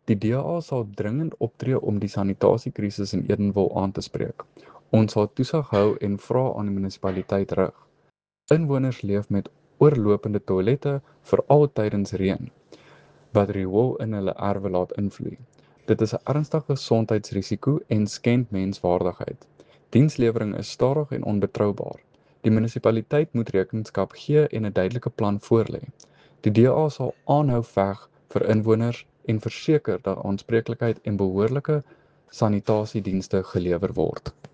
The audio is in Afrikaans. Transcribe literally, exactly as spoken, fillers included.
Die D A sal dringend optree om die sanitasiekrisis in Edenville aan te spreek. Ons sal toesig hou en vra aan die munisipaliteit rig. Inwoners leef met oorlopende toilette veral tydens reën, wat riool in hulle erwe laat invloei. Dit is 'n ernstige gesondheidsrisiko en skend menswaardigheid. Dienslewering is stadig en onbetroubaar. Die munisipaliteit moet rekenskap gee en 'n duidelike plan voorlê. Die D A sal aanhou veg vir inwoners en verseker dat aanspreeklikheid en behoorlike sanitasiedienste gelewer word.